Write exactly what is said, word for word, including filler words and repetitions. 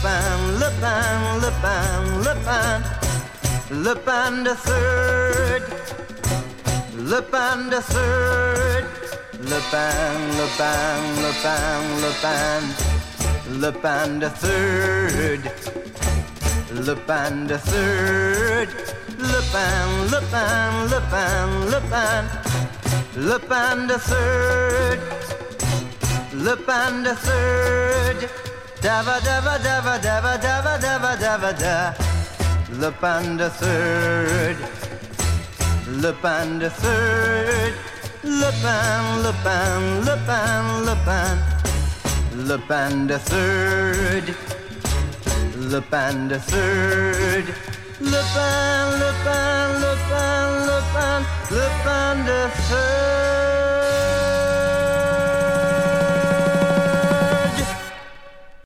Lupin, Lupin, Lupin, Lupin, Lupin the third, Lupin the third, Lupin, Lupin, Lupin, Lupin, Lupin the third, Lupin the third, Lupin, Lupin, Lupin, Lupin, Lupin the third, Lupin the third, Dava Dava Dava Dava Dava Dava Dava Da, Lupin the third, Lupin the third, Lupin, Lupin, Lupin, Lupin, Lupin the third, Lupin the third, Lupin, Lupin, Lupin, Lupin, Lupin the third.